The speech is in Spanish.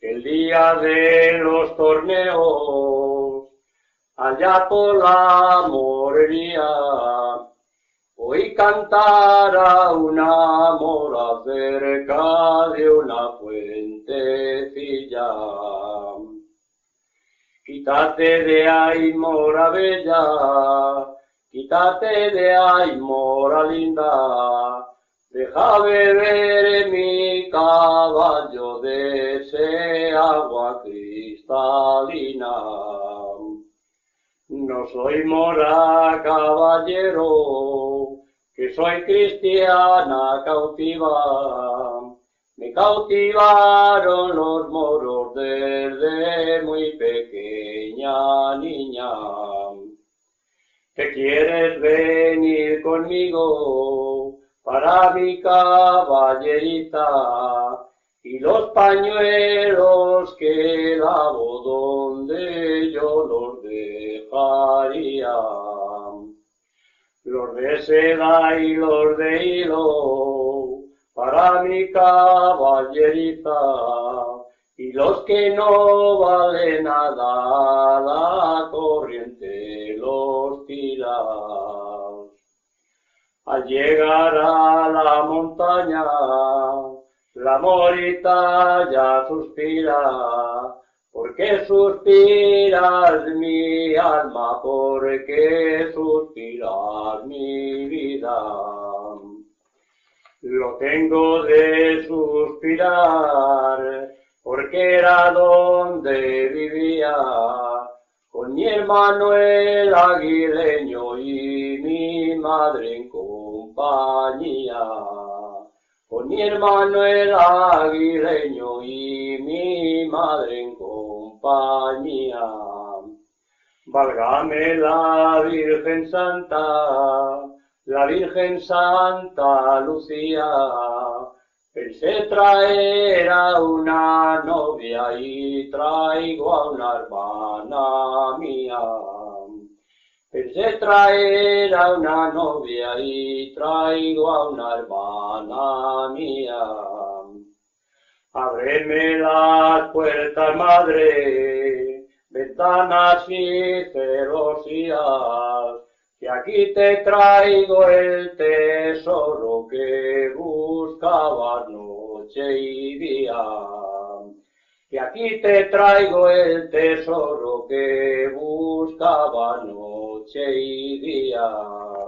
el día de los torneos, allá por la morería, oí cantar a una mora cerca de una fuentecilla. Quítate de ahí, mora bella, quítate de ahí, mora linda, deja beber mi caballo de ese agua cristalina. No soy mora, caballero, que soy cristiana cautiva. Me cautivaron los moros desde muy pequeña niña. ¿Qué quieres venir conmigo para mi caballerita? Y los pañuelos que lavo donde yo los dejaría. Los de seda y los de hilo para mi caballerita, y los que no valen nada la corriente los tira. Al llegar a la montaña, la morita ya suspira. ¿Por qué suspiras mi alma? ¿Por qué suspiras mi vida? Lo tengo de suspirar, porque era donde vivía, con mi hermano el aguileño y mi madre en compañía. Con mi hermano el aguileño y mi madre en compañía. Válgame la Virgen Santa, la Virgen Santa Lucía. Pensé traer a una novia y traigo a una hermana mía. Pensé traer a una novia y traigo a una hermana mía. Ábreme las puertas, madre, ventanas y celosías, que aquí te traigo el tesoro que buscabas noche y día. Que aquí te traigo el tesoro que buscabas noche y día.